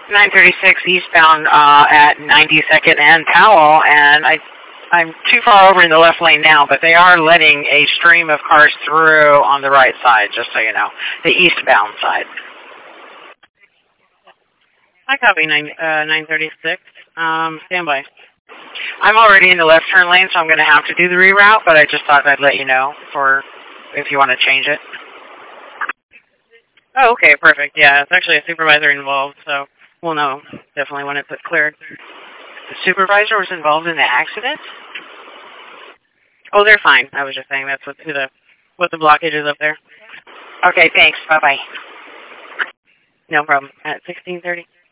936 eastbound at 92nd and Powell, and I'm too far over in the left lane now, but they are letting a stream of cars through on the right side, just so you know, the eastbound side. I copy 936. Stand by. I'm already in the left turn lane, so I'm going to have to do the reroute, but I just thought I'd let you know for if you want to change it. Oh, okay, perfect. Yeah, it's actually a supervisor involved, so we'll know definitely when it's cleared. The supervisor was involved in the accident? Oh, they're fine. I was just saying that's what the blockage is up there. Okay, thanks. Bye-bye. No problem. At 16:30.